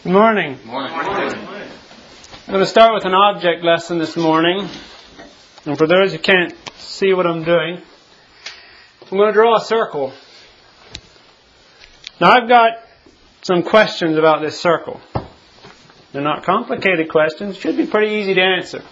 Good morning. Morning. I'm going to start with an object lesson this morning. And for those who can't see what I'm doing, I'm going to draw a circle. Now I've got some questions about this circle. They're not complicated questions. Should be pretty easy to answer.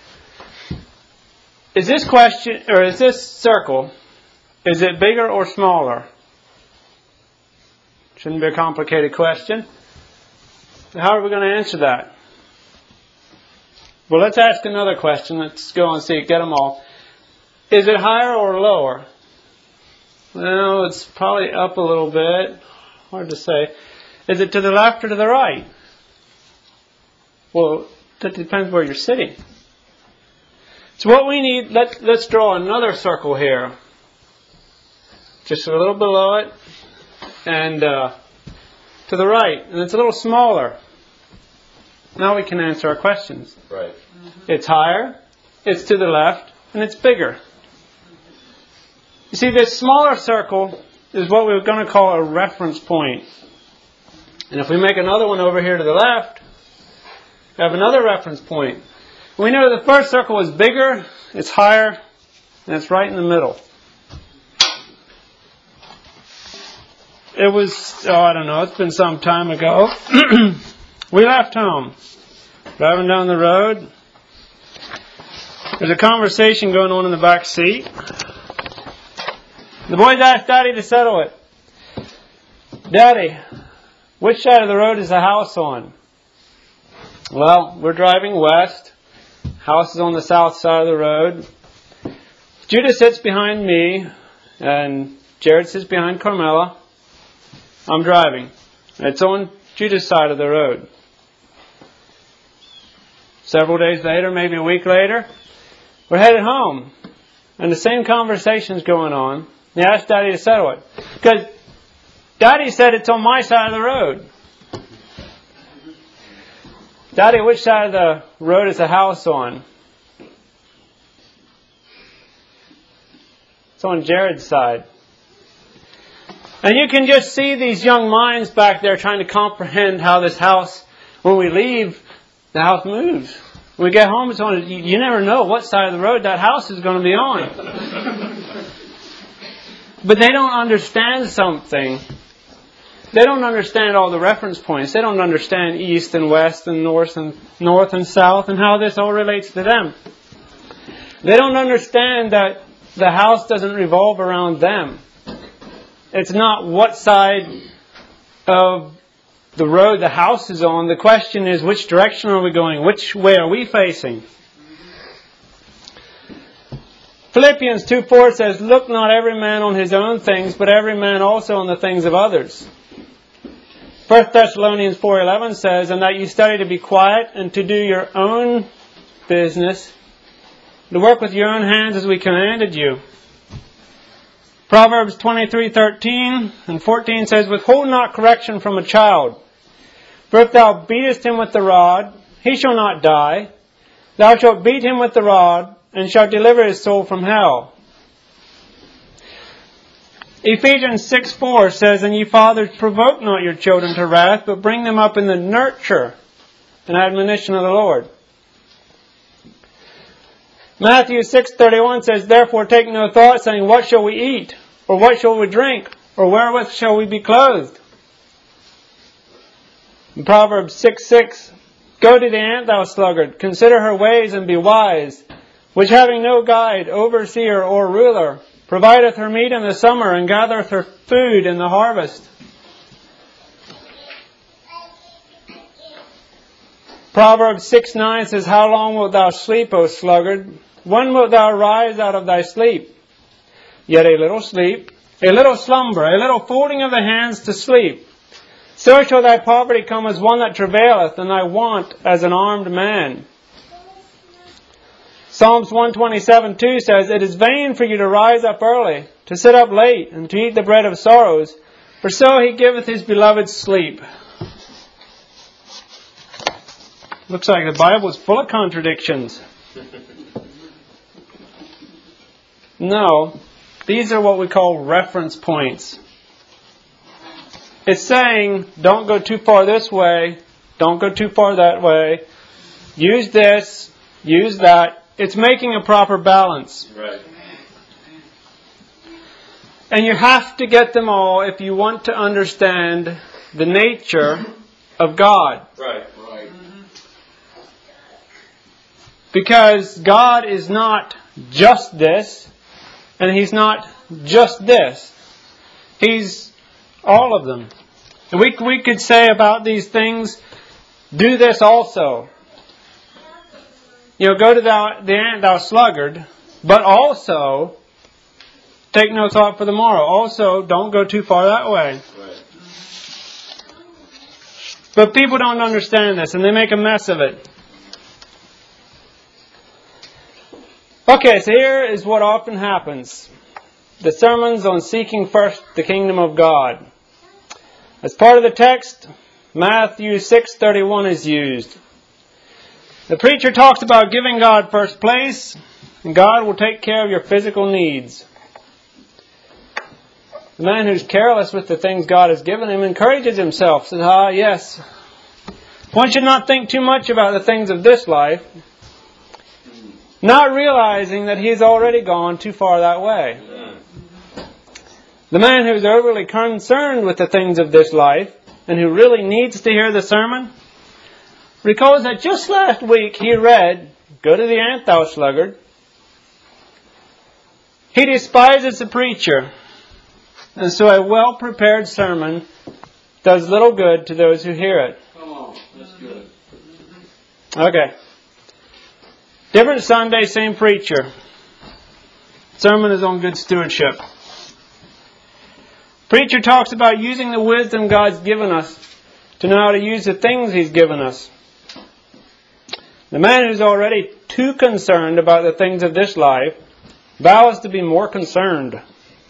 Is this circle, is it bigger or smaller? Shouldn't be a complicated question. How are we going to answer that? Well, let's ask another question. Let's go and see. Get them all. Is it higher or lower? Well, it's probably up a little bit. Hard to say. Is it to the left or to the right? Well, that depends where you're sitting. So what we need, let's draw another circle here. Just a little below it. And to the right. And it's a little smaller. Now we can answer our questions. Right. It's higher, it's to the left, and it's bigger. You see, this smaller circle is what we're going to call a reference point. And if we make another one over here to the left, we have another reference point. We know the first circle is bigger, it's higher, and it's right in the middle. It was, it's been some time ago. We left home, driving down the road. There's a conversation going on in the back seat. The boys asked Daddy to settle it. Daddy, which side of the road is the house on? Well, we're driving west. House is on the south side of the road. Judah sits behind me, and Jared sits behind Carmela. I'm driving. It's on Judah's side of the road. Several days later, maybe a week later, we're headed home. And the same conversation's going on. They asked Daddy to settle it. Because Daddy said it's on my side of the road. Daddy, which side of the road is the house on? It's on Jared's side. And you can just see these young minds back there trying to comprehend how this house, when we leave, the house moves. When we get home, it's on. You never know what side of the road that house is going to be on. But they don't understand something. They don't understand all the reference points. They don't understand east and west and north and south and how this all relates to them. They don't understand that the house doesn't revolve around them. It's not what side of the road the house is on. The question is, which direction are we going? Which way are we facing? Philippians 2:4 says, look not every man on his own things, but every man also on the things of others. 1 Thessalonians 4:11 says, and that you study to be quiet and to do your own business, to work with your own hands as we commanded you. Proverbs 23:13 and 14 says, withhold not correction from a child. For if thou beatest him with the rod, he shall not die. Thou shalt beat him with the rod, and shalt deliver his soul from hell. Ephesians 6:4 says, and ye fathers, provoke not your children to wrath, but bring them up in the nurture and admonition of the Lord. Matthew 6:31 says, therefore take no thought, saying, what shall we eat? Or what shall we drink? Or wherewith shall we be clothed? In Proverbs 6:6, go to the ant, thou sluggard, consider her ways and be wise, which having no guide, overseer, or ruler, provideth her meat in the summer and gathereth her food in the harvest. Proverbs 6:9 says, how long wilt thou sleep, O sluggard? When wilt thou rise out of thy sleep? Yet a little sleep, a little slumber, a little folding of the hands to sleep. So shall thy poverty come as one that travaileth, and thy want as an armed man. Psalms 127:2 says, it is vain for you to rise up early, to sit up late, and to eat the bread of sorrows, for so he giveth his beloved sleep. Looks like the Bible is full of contradictions. No, these are what we call reference points. It's saying, don't go too far this way, Don't go too far that way. Use this. Use that. It's making a proper balance. Right. And you have to get them all if you want to understand the nature of God. Right. Right. Because God is not just this, and He's not just this. He's all of them. And we could say about these things, do this also. Go to the ant, thou sluggard, but also take no thought for the morrow. Also, don't go too far that way. Right. But people don't understand this, and they make a mess of it. Okay, so here is what often happens. The sermons on seeking first the kingdom of God. As part of the text, Matthew 6:31 is used. The preacher talks about giving God first place, and God will take care of your physical needs. The man who's careless with the things God has given him encourages himself, says, yes, one should not think too much about the things of this life, not realizing that he's already gone too far that way. The man who's overly concerned with the things of this life, and who really needs to hear the sermon, recalls that just last week he read, go to the ant, thou sluggard. He despises the preacher, and so a well-prepared sermon does little good to those who hear it. Come on, that's good. Okay. Different Sunday, same preacher. Sermon is on good stewardship. Preacher talks about using the wisdom God's given us to know how to use the things He's given us. The man who's already too concerned about the things of this life vows to be more concerned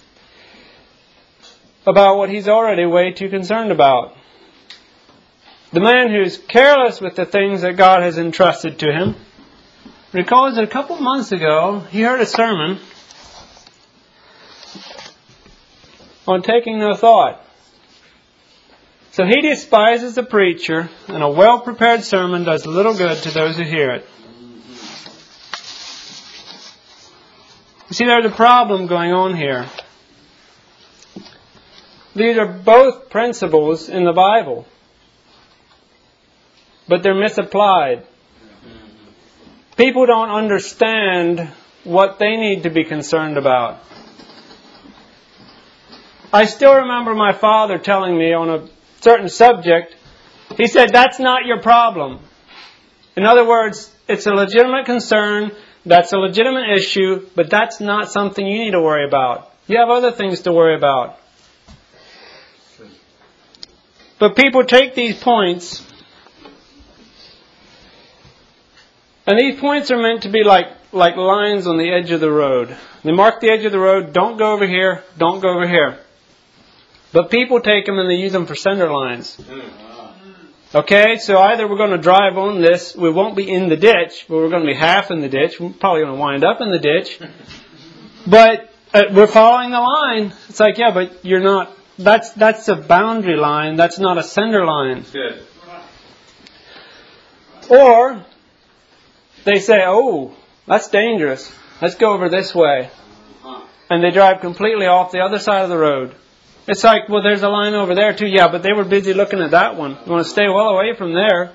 about what he's already way too concerned about. The man who's careless with the things that God has entrusted to him recalls that a couple of months ago he heard a sermon on taking no thought. So he despises the preacher, and a well-prepared sermon does little good to those who hear it. You see, there's a problem going on here. These are both principles in the Bible, but they're misapplied. People don't understand what they need to be concerned about. I still remember my father telling me on a certain subject, he said, that's not your problem. In other words, it's a legitimate concern, that's a legitimate issue, but that's not something you need to worry about. You have other things to worry about. But people take these points, and these points are meant to be like lines on the edge of the road. They mark the edge of the road, don't go over here, don't go over here. But people take them and they use them for center lines. Okay, so either we're going to drive on this, we won't be in the ditch, but we're going to be half in the ditch. We're probably going to wind up in the ditch. But we're following the line. It's like, yeah, but you're not. That's a boundary line. That's not a center line. Good. Or they say, oh, that's dangerous. Let's go over this way. And they drive completely off the other side of the road. It's like, well, there's a line over there too. Yeah, but they were busy looking at that one. You want to stay well away from there.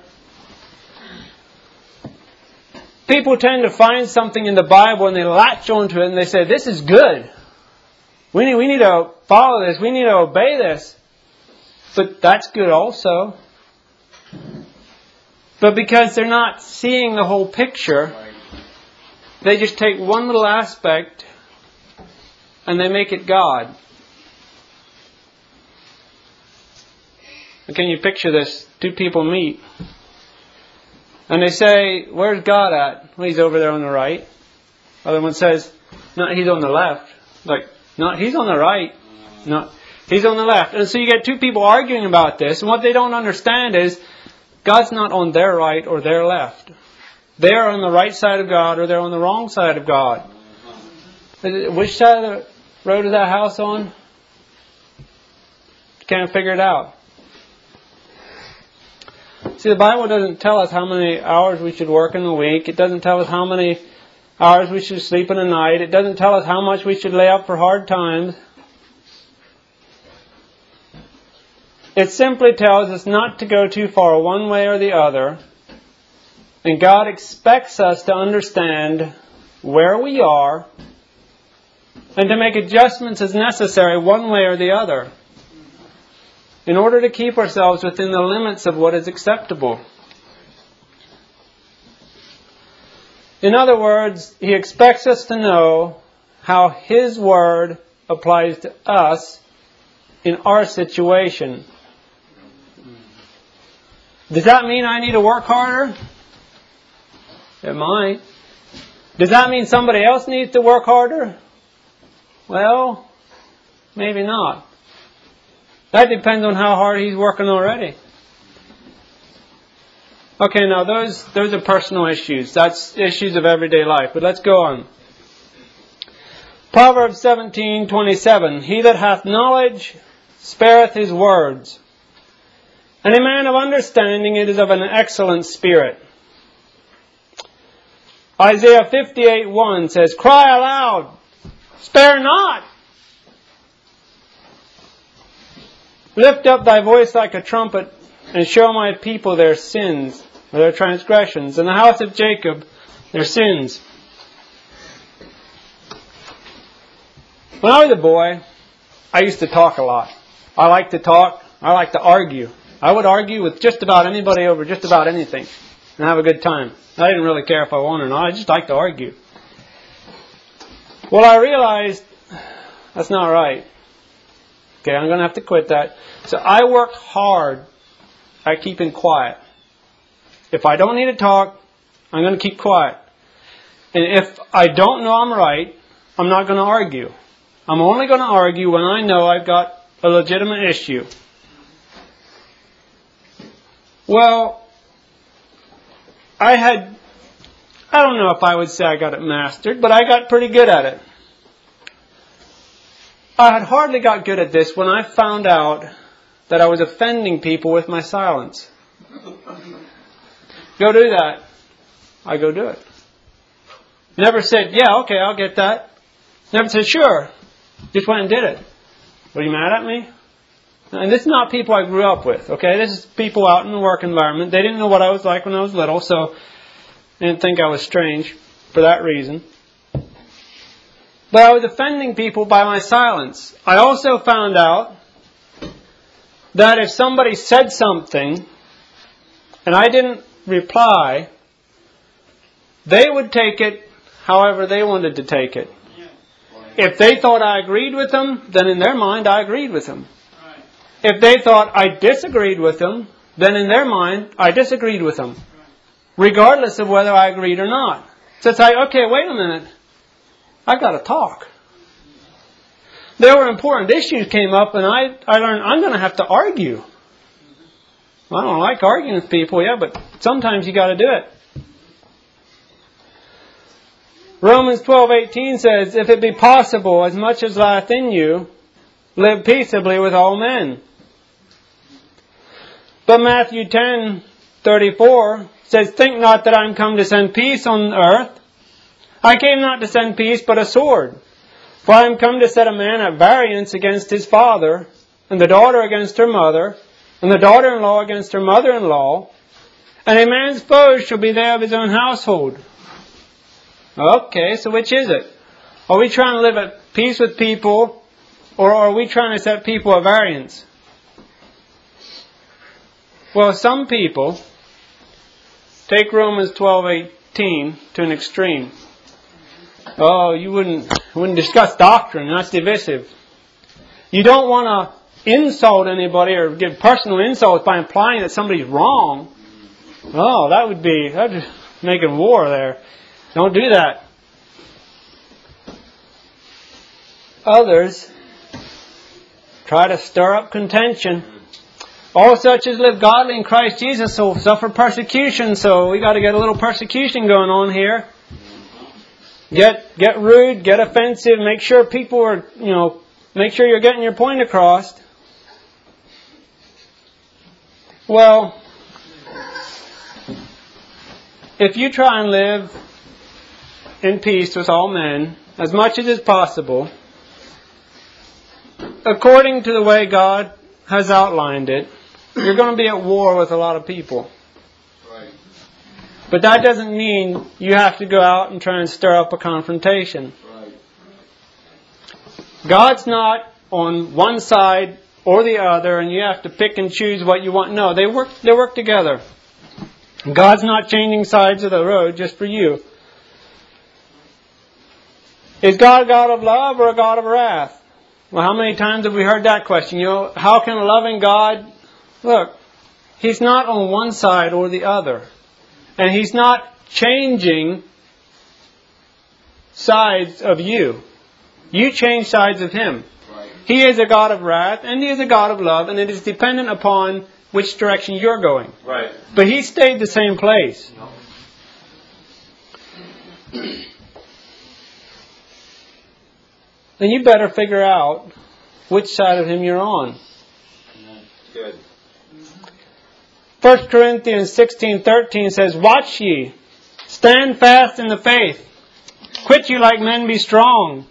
People tend to find something in the Bible and they latch onto it and they say, this is good. We need to follow this. We need to obey this. But that's good also. But because they're not seeing the whole picture, they just take one little aspect and they make it God. Can you picture this? Two people meet. And they say, where's God at? Well, He's over there on the right. Other one says, no, He's on the left. Like, no, He's on the right. No, He's on the left. And so you get two people arguing about this. And what they don't understand is, God's not on their right or their left. They're on the right side of God or they're on the wrong side of God. Which side of the road is that house on? Can't figure it out. See, the Bible doesn't tell us how many hours we should work in a week. It doesn't tell us how many hours we should sleep in a night. It doesn't tell us how much we should lay up for hard times. It simply tells us not to go too far one way or the other. And God expects us to understand where we are and to make adjustments as necessary one way or the other in order to keep ourselves within the limits of what is acceptable. In other words, He expects us to know how His Word applies to us in our situation. Does that mean I need to work harder? It might. Does that mean somebody else needs to work harder? Well, maybe not. That depends on how hard he's working already. Okay, now those are personal issues. That's issues of everyday life. But let's go on. Proverbs 17:27. He that hath knowledge spareth his words, and a man of understanding it is of an excellent spirit. Isaiah 58:1 says, Cry aloud, spare not. Lift up thy voice like a trumpet, and show my people their sins, or their transgressions, and the house of Jacob their sins. When I was a boy, I used to talk a lot. I like to talk. I like to argue. I would argue with just about anybody over just about anything and have a good time. I didn't really care if I won or not. I just liked to argue. Well, I realized that's not right. Okay, I'm going to have to quit that. So I work hard at keeping quiet. If I don't need to talk, I'm going to keep quiet. And if I don't know I'm right, I'm not going to argue. I'm only going to argue when I know I've got a legitimate issue. Well, I don't know if I would say I got it mastered, but I got pretty good at it. I had hardly got good at this when I found out that I was offending people with my silence. Go do that. I go do it. Never said, yeah, okay, I'll get that. Never said, sure. Just went and did it. Were you mad at me? And this is not people I grew up with, okay? This is people out in the work environment. They didn't know what I was like when I was little, so they didn't think I was strange for that reason. But I was offending people by my silence. I also found out that if somebody said something and I didn't reply, they would take it however they wanted to take it. If they thought I agreed with them, then in their mind I agreed with them. If they thought I disagreed with them, then in their mind I disagreed with them. Regardless of whether I agreed or not. So it's like, okay, wait a minute. I've got to talk. There were important issues came up and I learned I'm going to have to argue. Well, I don't like arguing with people, yeah, but sometimes you got to do it. Romans 12:18 says, If it be possible, as much as lieth in you, live peaceably with all men. But Matthew 10:34 says, Think not that I am come to send peace on earth. I came not to send peace, but a sword. For I am come to set a man at variance against his father, and the daughter against her mother, and the daughter-in-law against her mother-in-law, and a man's foes shall be they of his own household. Okay, so which is it? Are we trying to live at peace with people, or are we trying to set people at variance? Well, some people take Romans 12:18 to an extreme. Oh, you wouldn't discuss doctrine. That's divisive. You don't want to insult anybody or give personal insults by implying that somebody's wrong. Oh, that'd be making war there. Don't do that. Others try to stir up contention. All such as live godly in Christ Jesus will suffer persecution, so we got to get a little persecution going on here. Get rude, get offensive, make sure people are, make sure you're getting your point across. Well, if you try and live in peace with all men, as much as is possible, according to the way God has outlined it, you're going to be at war with a lot of people. Right. But that doesn't mean you have to go out and try and stir up a confrontation. Right. God's not on one side or the other, and you have to pick and choose what you want. No, they work together. God's not changing sides of the road just for you. Is God a God of love or a God of wrath? Well, how many times have we heard that question? How can a loving God... Look, He's not on one side or the other. And He's not changing sides of you. You change sides of Him. Right. He is a God of wrath and He is a God of love, and it is dependent upon which direction you're going. Right. But He stayed the same place. Then you better figure out which side of Him you're on. Good. 1 Corinthians 16:13 says, "Watch ye, stand fast in the faith, quit you like men, be strong."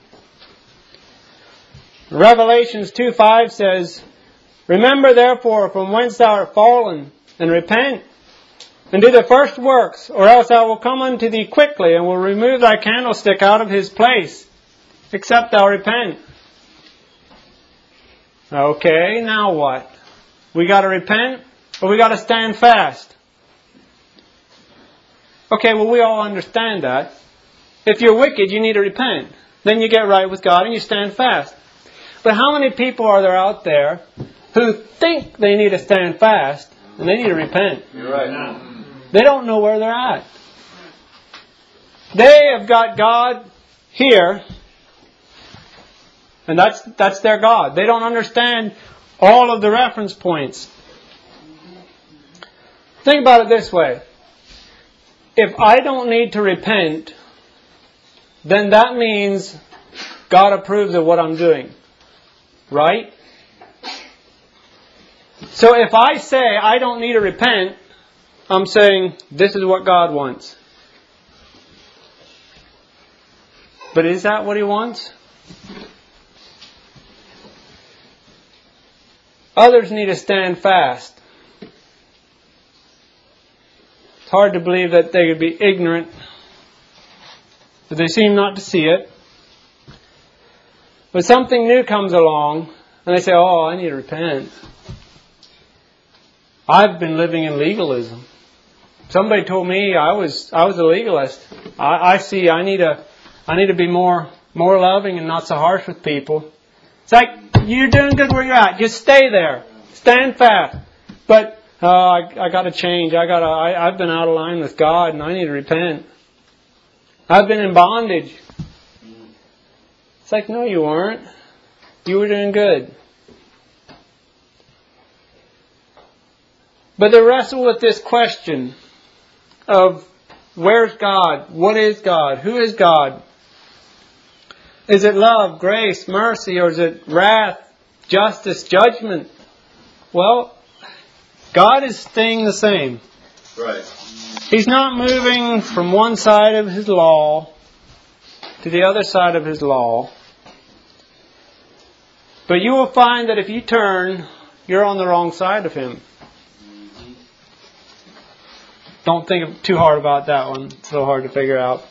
Revelations 2:5 says, "Remember therefore from whence thou art fallen, and repent, and do the first works, or else I will come unto thee quickly, and will remove thy candlestick out of his place, except thou repent." Okay, now what? We got to repent, or we got to stand fast? Okay, well, we all understand that. If you're wicked, you need to repent. Then you get right with God and you stand fast. But how many people are there out there who think they need to stand fast and they need to repent? You're right. They don't know where they're at. They have got God here, and that's their God. They don't understand all of the reference points. Think about it this way. If I don't need to repent, then that means God approves of what I'm doing. Right? So if I say I don't need to repent, I'm saying this is what God wants. But is that what He wants? Others need to stand fast. It's hard to believe that they could be ignorant, but they seem not to see it. But something new comes along, and they say, "Oh, I need to repent. I've been living in legalism. Somebody told me I was a legalist. I see. I need to be more loving and not so harsh with people." It's like, you're doing good where you're at. Just stay there. Stand fast. But I got to change. I've been out of line with God, and I need to repent. I've been in bondage. It's like, no, you weren't. You were doing good. But they wrestle with this question of where's God? What is God? Who is God? Is it love, grace, mercy, or is it wrath, justice, judgment? Well, God is staying the same. Right. He's not moving from one side of His law to the other side of His law. But you will find that if you turn, you're on the wrong side of Him. Don't think too hard about that one. It's a little hard to figure out.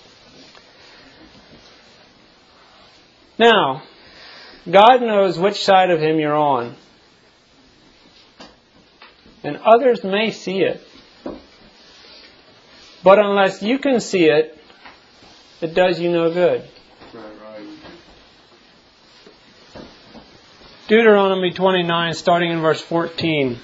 Now, God knows which side of Him you're on. And others may see it. But unless you can see it, it does you no good. Right. Deuteronomy 29, starting in verse 14.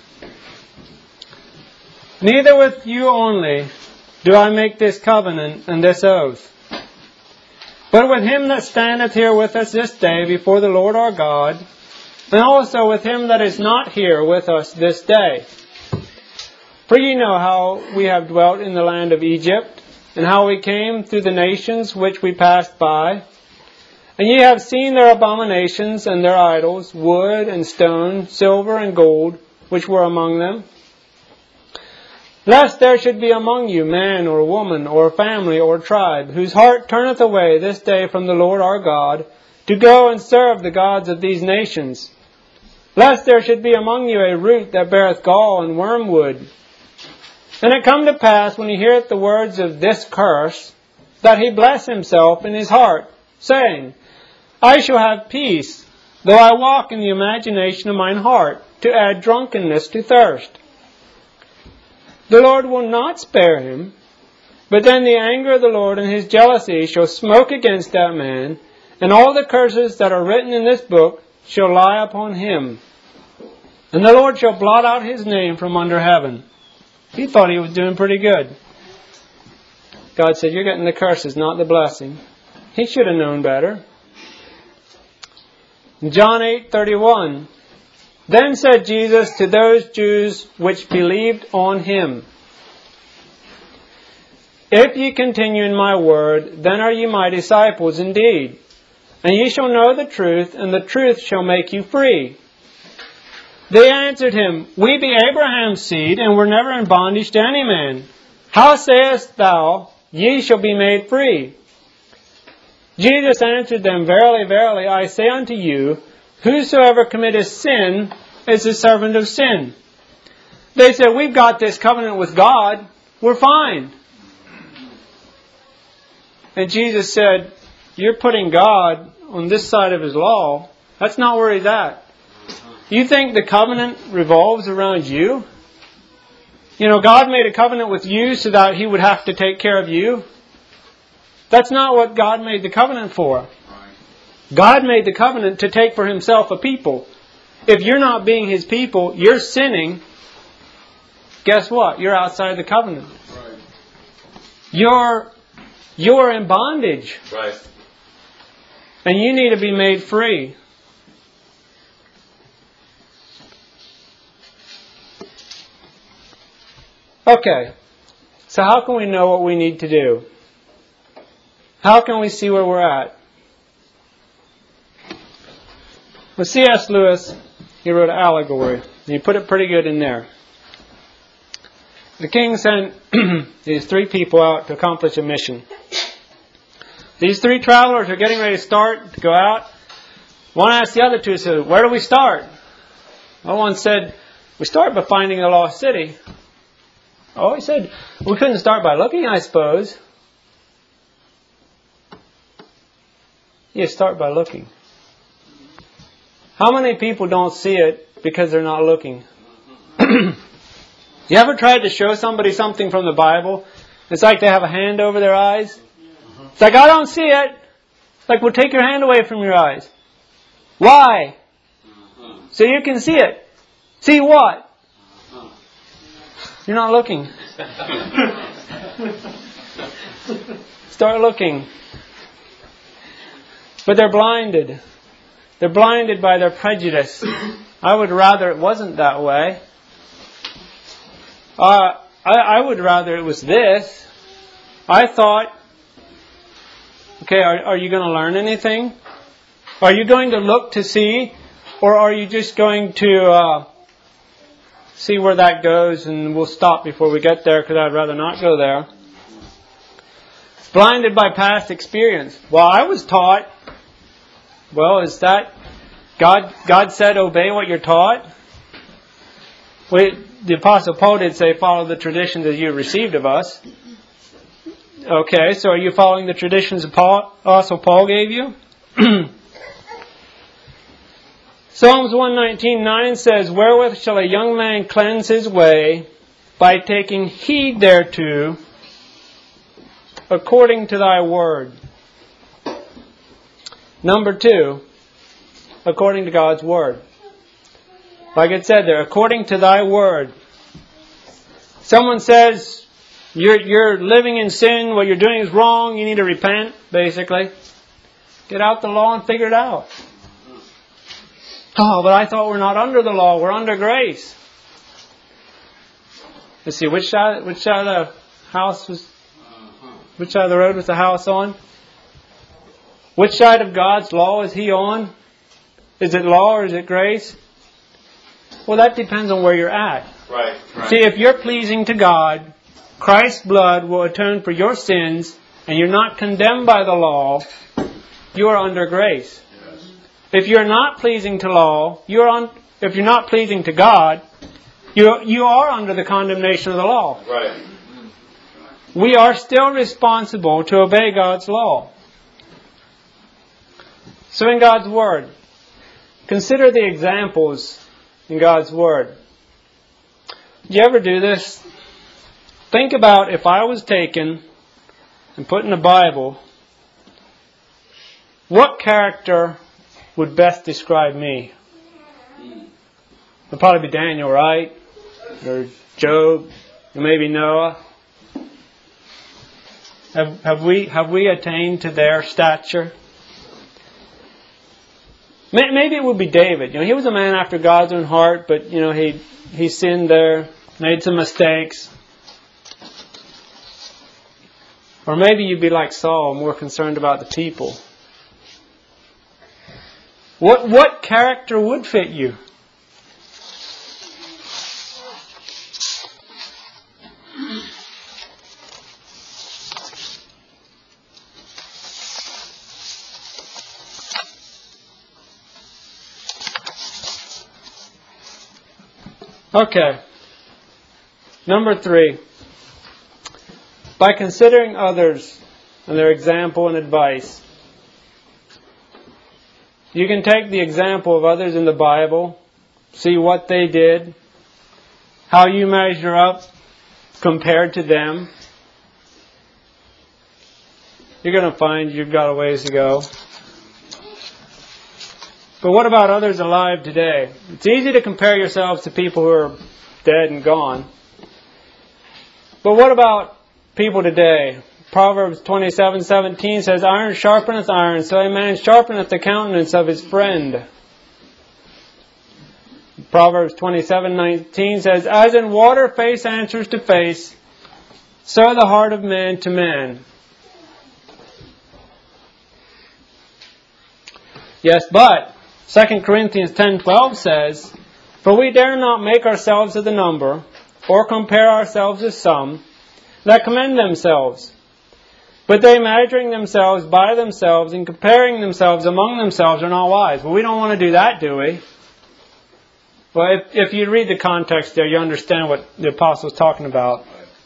"Neither with you only do I make this covenant and this oath, but with him that standeth here with us this day before the Lord our God, and also with him that is not here with us this day. For ye know how we have dwelt in the land of Egypt, and how we came through the nations which we passed by. And ye have seen their abominations and their idols, wood and stone, silver and gold, which were among them. Lest there should be among you man or woman or family or tribe, whose heart turneth away this day from the Lord our God, to go and serve the gods of these nations. Lest there should be among you a root that beareth gall and wormwood. And it come to pass, when he heareth the words of this curse, that he bless himself in his heart, saying, I shall have peace, though I walk in the imagination of mine heart, to add drunkenness to thirst. The Lord will not spare him, but then the anger of the Lord and his jealousy shall smoke against that man, and all the curses that are written in this book shall lie upon him. And the Lord shall blot out his name from under heaven. He thought he was doing pretty good. God said, you're getting the curses, not the blessing. He should have known better. John 8:31. Then said Jesus to those Jews which believed on him, If ye continue in my word, then are ye my disciples indeed. And ye shall know the truth, and the truth shall make you free. They answered him, We be Abraham's seed, and were never in bondage to any man. How sayest thou, Ye shall be made free? Jesus answered them, Verily, verily, I say unto you, whosoever committeth sin is the servant of sin. They said, we've got this covenant with God. We're fine. And Jesus said, you're putting God on this side of his law. That's not where he's at. You think the covenant revolves around you? You know, God made a covenant with you so that he would have to take care of you. That's not what God made the covenant for. God made the covenant to take for himself a people. If you're not being his people, you're sinning. Guess what? You're outside the covenant. You're in bondage. Right. And you need to be made free. Okay. So how can we know what we need to do? How can we see where we're at? Well, C.S. Lewis, he wrote an allegory, and he put it pretty good in there. The king sent these 3 people out to accomplish a mission. These 3 travelers are getting ready to go out. One asked the other 2, said, where do we start? Well, one said, we start by finding the lost city. Oh, he said, we couldn't start by looking, I suppose. You start by looking. How many people don't see it because they're not looking? You ever tried to show somebody something from the Bible? It's like they have a hand over their eyes. It's like, I don't see it. It's like, well, take your hand away from your eyes. Why? So you can see it. See what? You're not looking. Start looking. But they're blinded. They're blinded by their prejudice. I would rather it wasn't that way. I would rather it was this. I thought, okay, are you going to learn anything? Are you going to look to see? Or are you just going to see where that goes and we'll stop before we get there because I'd rather not go there? Blinded by past experience. Well, I was taught. Well, is that God said obey what you're taught? The Apostle Paul did say follow the traditions that you received of us. Okay, so are you following the traditions Apostle Paul gave you? Psalms 119:9 says, wherewith shall a young man cleanse his way? By taking heed thereto, according to thy word. Number 2, according to God's word. Like it said there, according to thy word. Someone says, you're living in sin, what you're doing is wrong, you need to repent, basically. Get out the law and figure it out. Oh, but I thought we're not under the law, we're under grace. Let's see, which side of the house was, which side of the road was the house on? Which side of God's law is he on? Is it law or is it grace? Well, that depends on where you're at. Right. Right. See, if you're pleasing to God, Christ's blood will atone for your sins, and you're not condemned by the law, you are under grace. Yes. If you're not pleasing to law, if you're not pleasing to God, you are under the condemnation of the law. Right. We are still responsible to obey God's law. So in God's Word, consider the examples in God's Word. Do you ever do this? Think about if I was taken and put in the Bible, what character would best describe me? It'd probably be Daniel, right? Or Job, or maybe Noah. Have we attained to their stature? Maybe it would be David. He was a man after God's own heart, but he sinned there, made some mistakes. Or maybe you'd be like Saul, more concerned about the people. What character would fit you? Okay. Number 3. By considering others and their example and advice, you can take the example of others in the Bible, see what they did, how you measure up compared to them. You're going to find you've got a ways to go. But what about others alive today? It's easy to compare yourselves to people who are dead and gone. But what about people today? Proverbs 27:17 says, "Iron sharpeneth iron, so a man sharpeneth the countenance of his friend." Proverbs 27:19 says, "As in water face answers to face, so the heart of man to man." Yes, but 2 Corinthians 10:12 says, "For we dare not make ourselves of the number, or compare ourselves with some that commend themselves. But they measuring themselves by themselves and comparing themselves among themselves are not wise." Well, we don't want to do that, do we? Well, if you read the context there, you understand what the apostle is talking about.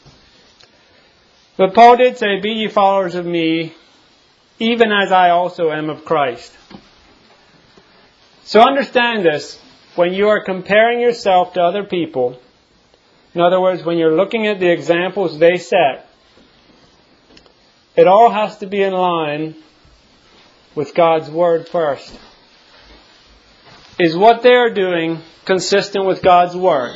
But Paul did say, "Be ye followers of me, even as I also am of Christ." So understand this, when you are comparing yourself to other people, in other words, when you're looking at the examples they set, it all has to be in line with God's Word first. Is what they're doing consistent with God's Word?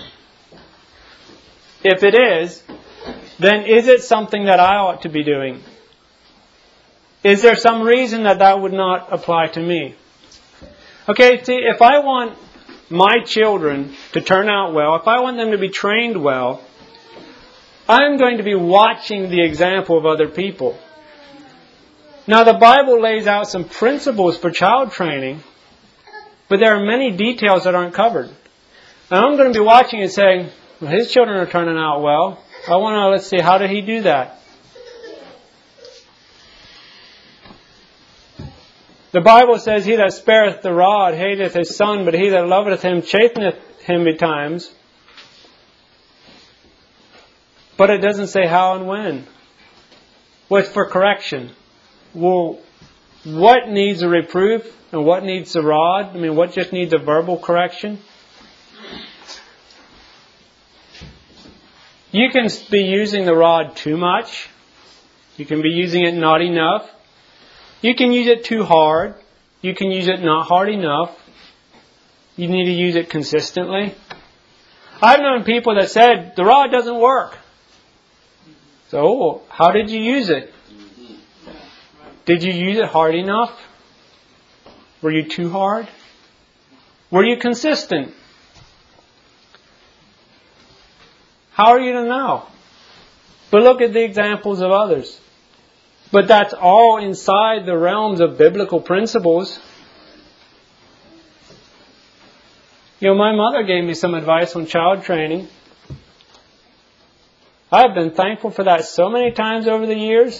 If it is, then is it something that I ought to be doing? Is there some reason that would not apply to me? Okay, see, if I want my children to turn out well, if I want them to be trained well, I'm going to be watching the example of other people. Now, the Bible lays out some principles for child training, but there are many details that aren't covered. And I'm going to be watching and saying, well, his children are turning out well. I want to, let's see, how did he do that? The Bible says, "He that spareth the rod hateth his son, but he that loveth him chasteneth him betimes." But it doesn't say how and when. Well, it's for correction. Well, what needs a reproof and what needs a rod? I mean, what just needs a verbal correction? You can be using the rod too much. You can be using it not enough. You can use it too hard. You can use it not hard enough. You need to use it consistently. I've known people that said, the rod doesn't work. So, how did you use it? Did you use it hard enough? Were you too hard? Were you consistent? How are you to know? But look at the examples of others. But that's all inside the realms of biblical principles. My mother gave me some advice on child training. I've been thankful for that so many times over the years.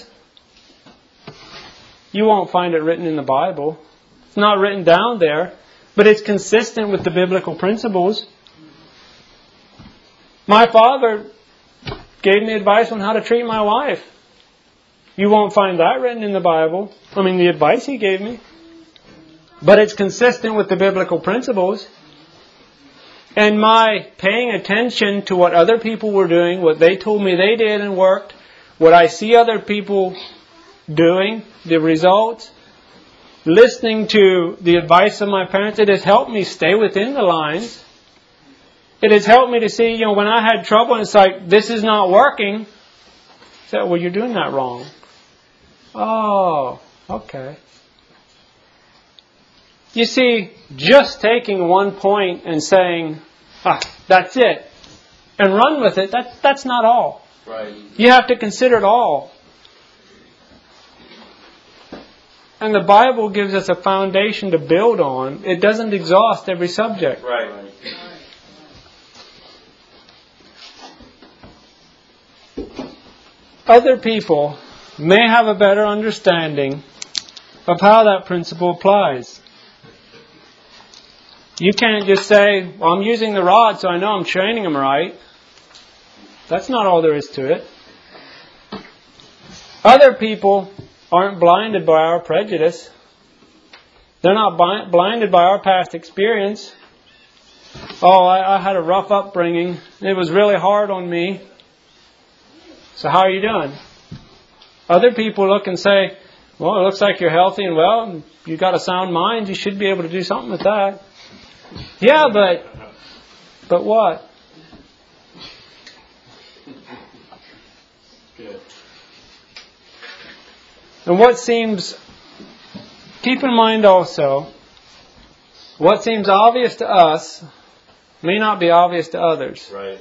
You won't find it written in the Bible. It's not written down there, but it's consistent with the biblical principles. My father gave me advice on how to treat my wife. You won't find that written in the Bible. I mean, the advice he gave me. But it's consistent with the biblical principles. And my paying attention to what other people were doing, what they told me they did and worked, what I see other people doing, the results, listening to the advice of my parents, it has helped me stay within the lines. It has helped me to see, when I had trouble and it's like, this is not working. I said, well, you're doing that wrong. Oh, okay. You see, just taking one point and saying, that's it, and run with it, that's not all. Right. You have to consider it all. And the Bible gives us a foundation to build on. It doesn't exhaust every subject. Right. Other people may have a better understanding of how that principle applies. You can't just say, well, I'm using the rod so I know I'm training them right. That's not all there is to it. Other people aren't blinded by our prejudice. They're not blinded by our past experience. Oh, I had a rough upbringing. It was really hard on me. So how are you doing? Other people look and say, well, it looks like you're healthy and well, and you've got a sound mind. You should be able to do something with that. Yeah, but what? Good. And keep in mind also, what seems obvious to us may not be obvious to others. Right.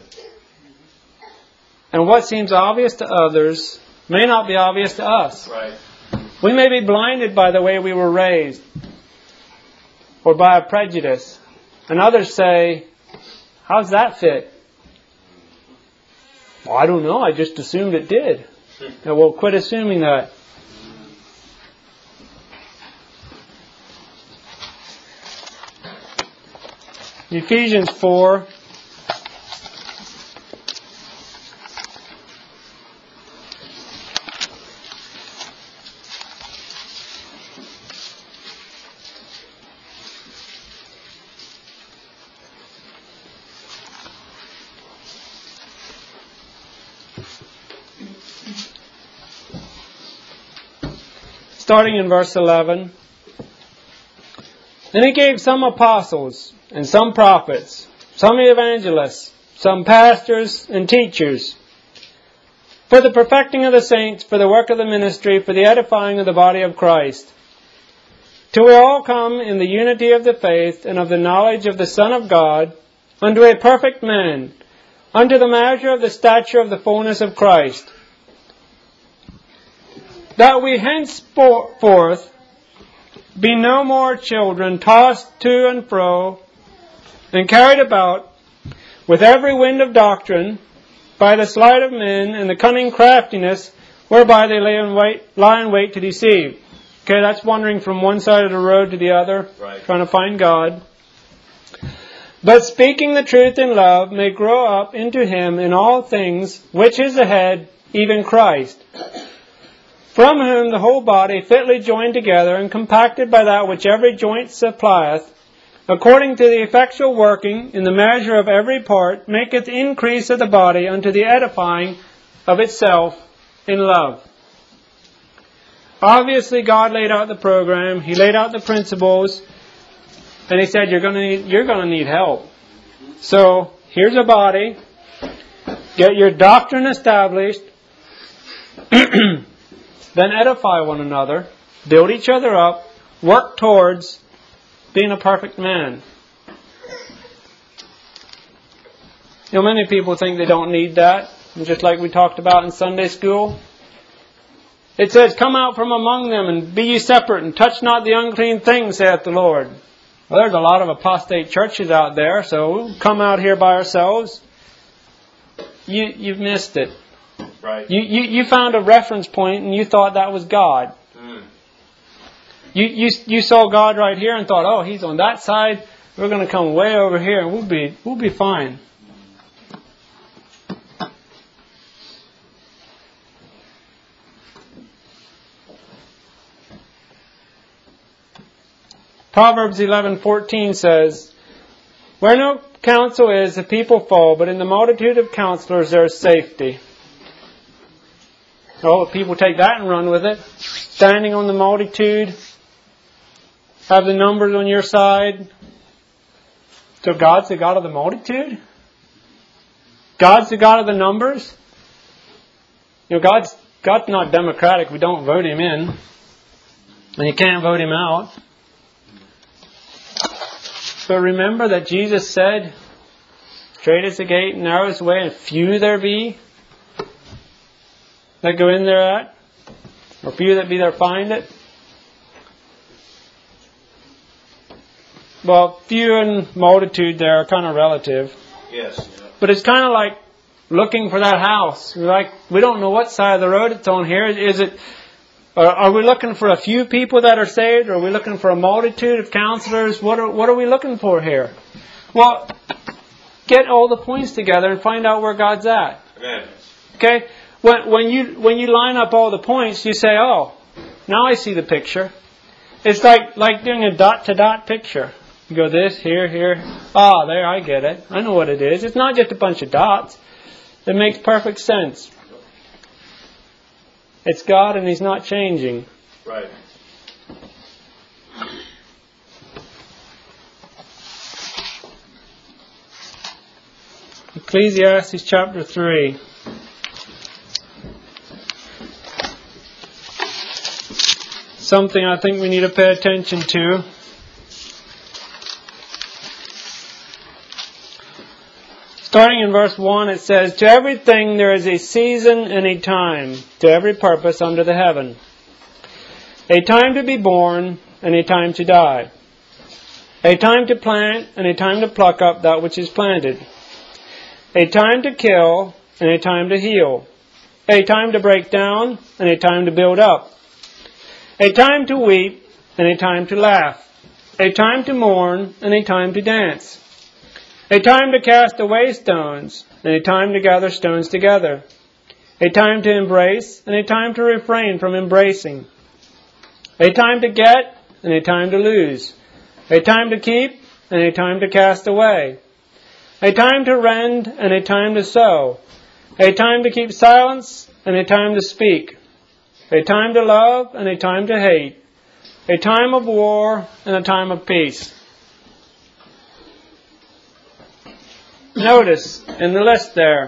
And what seems obvious to others may not be obvious to us. Right. We may be blinded by the way we were raised or by a prejudice. And others say, how's that fit? Well, I don't know. I just assumed it did. And well, quit assuming that. Ephesians 4. Starting in verse 11. Then he gave some apostles and some prophets, some evangelists, some pastors and teachers, for the perfecting of the saints, for the work of the ministry, for the edifying of the body of Christ, till we all come in the unity of the faith and of the knowledge of the Son of God, unto a perfect man, unto the measure of the stature of the fullness of Christ, that we henceforth be no more children, tossed to and fro, and carried about with every wind of doctrine, by the sleight of men and the cunning craftiness whereby they lie in wait to deceive. Okay, that's wandering from one side of the road to the other, right, trying to find God. But speaking the truth in love may grow up into Him in all things, which is the head, even Christ, from whom the whole body, fitly joined together and compacted by that which every joint supplieth, according to the effectual working in the measure of every part, maketh increase of the body unto the edifying of itself in love. Obviously, God laid out the program. He laid out the principles, and He said, "You're going to need help. So here's a body. Get your doctrine established." Then edify one another, build each other up, work towards being a perfect man. Many people think they don't need that. And just like we talked about in Sunday school, it says, "Come out from among them and be ye separate and touch not the unclean thing, saith the Lord." Well, there's a lot of apostate churches out there, so we'll come out here by ourselves. You've missed it. Right. You found a reference point and you thought that was God. Mm. You saw God right here and thought, oh, He's on that side. We're going to come way over here and we'll be fine. Proverbs 11:14 says, "Where no counsel is, the people fall, but in the multitude of counselors there is safety." Oh, people take that and run with it. Standing on the multitude, have the numbers on your side. So God's the God of the multitude? God's the God of the numbers? You know, God's not democratic. We don't vote Him in. And you can't vote Him out. But remember that Jesus said, "Straight is the gate and narrow is the way, and few there be that go in there at, or few that be there find it." Well, few and multitude there are kind of relative. Yes. But it's kind of like looking for that house. We don't know what side of the road it's on here. Are we looking for a few people that are saved? Or are we looking for a multitude of counselors? What are we looking for here? Well, get all the points together and find out where God's at. Amen. Okay? When you line up all the points, you say, "Oh, now I see the picture." It's like doing a dot-to-dot picture. You go this, here, here. Ah, there, I get it. I know what it is. It's not just a bunch of dots. It makes perfect sense. It's God and He's not changing. Right. Ecclesiastes chapter 3. Something I think we need to pay attention to. Starting in verse 1, it says, "To everything there is a season and a time, to every purpose under the heaven. A time to be born and a time to die. A time to plant and a time to pluck up that which is planted. A time to kill and a time to heal. A time to break down and a time to build up. A time to weep and a time to laugh. A time to mourn and a time to dance. A time to cast away stones, and a time to gather stones together. A time to embrace, and a time to refrain from embracing. A time to get, and a time to lose. A time to keep, and a time to cast away. A time to rend, and a time to sow. A time to keep silence, and a time to speak. A time to love, and a time to hate. A time of war, and a time of peace." Notice in the list there's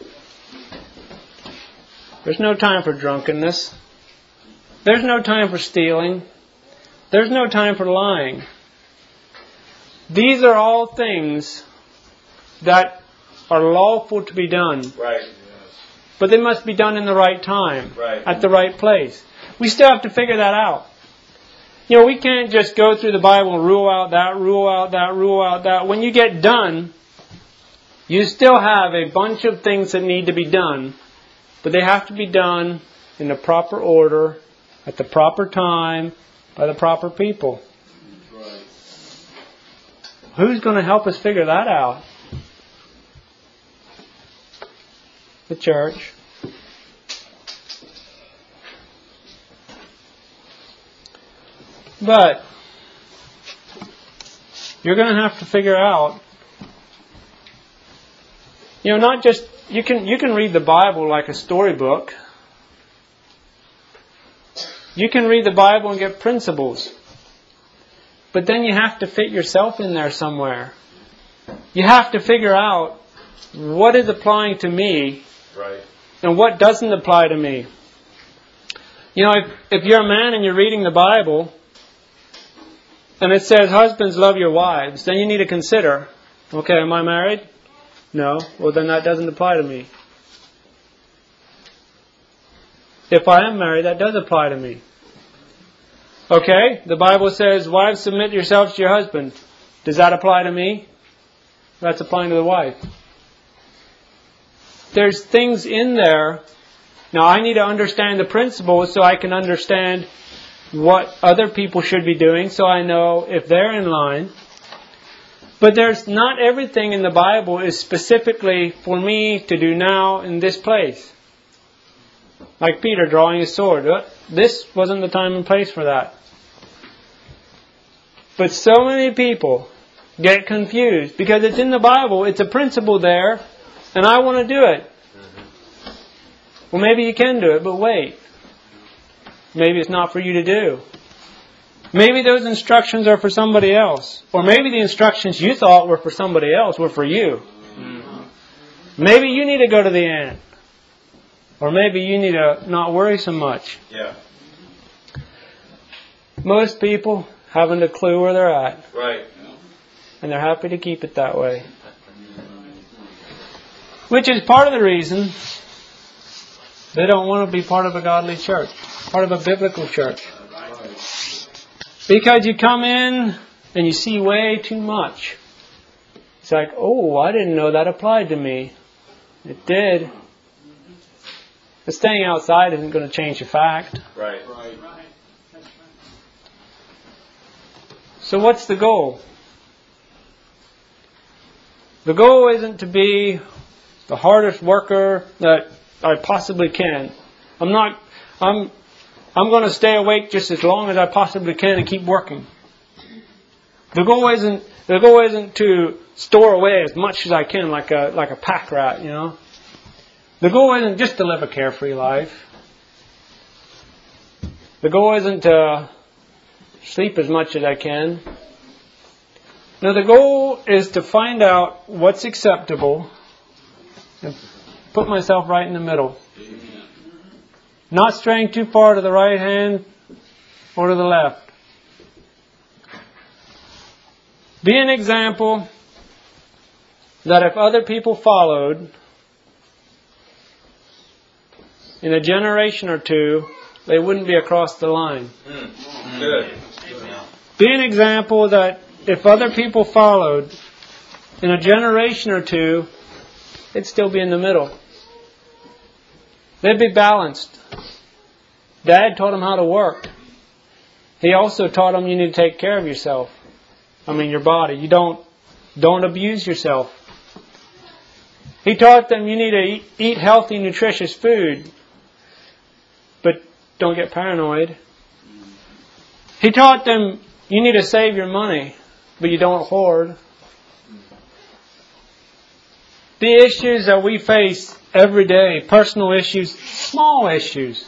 no time for drunkenness. There's no time for stealing. There's no time for lying. These are all things that are lawful to be done. Right. But they must be done in the right time. Right. At the right place. We still have to figure that out. You know, we can't just go through the Bible and rule out that, rule out that, rule out that. When you get done, you still have a bunch of things that need to be done, but they have to be done in the proper order, at the proper time, by the proper people. Right. Who's going to help us figure that out? The church. But you're going to have to figure out, you know, not just, you can read the Bible like a storybook. You can read the Bible and get principles. But then you have to fit yourself in there somewhere. You have to figure out what is applying to me, right, and what doesn't apply to me. You know, if you're a man and you're reading the Bible, and it says, "Husbands, love your wives," then you need to consider, okay, am I married? No. Well, then that doesn't apply to me. If I am married, that does apply to me. Okay, the Bible says, "Wives, submit yourselves to your husband." Does that apply to me? That's applying to the wife. There's things in there Now I need to understand the principles so I can understand what other people should be doing, so I know if they're in line. But there's not everything in the Bible is specifically for me to do now in this place. Like Peter drawing his sword. This wasn't the time and place for that. But so many people get confused because it's in the Bible, it's a principle there, and I want to do it. Well, maybe you can do it, but wait. Maybe it's not for you to do. Maybe those instructions are for somebody else. Or maybe the instructions you thought were for somebody else were for you. Maybe you need to go to the ant. Or maybe you need to not worry so much. Yeah. Most people haven't a clue where they're at. Right. And they're happy to keep it that way. Which is part of the reason they don't want to be part of a godly church. Part of a biblical church. Because you come in and you see way too much. It's like, oh, I didn't know that applied to me. It did. But staying outside isn't going to change the fact. Right. So what's the goal? The goal isn't to be the hardest worker that I possibly can. I'm going to stay awake just as long as I possibly can and keep working. The goal isn't to store away as much as I can like a pack rat, you know. The goal isn't just to live a carefree life. The goal isn't to sleep as much as I can. No, the goal is to find out what's acceptable and put myself right in the middle. Not straying too far to the right hand or to the left. Be an example that if other people followed, in a generation or two, they wouldn't be across the line. Good. Be an example that if other people followed, in a generation or two, they'd still be in the middle. They'd be balanced. Dad taught them how to work. He also taught them you need to take care of yourself. Your body. You don't abuse yourself. He taught them you need to eat healthy, nutritious food. But don't get paranoid. He taught them you need to save your money, but you don't hoard. The issues that we face every day, personal issues, small issues,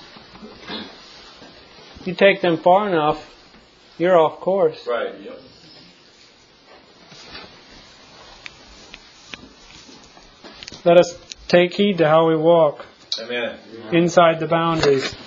you take them far enough, you're off course. Right. Yep. Let us take heed to how we walk. Amen. Inside the boundaries.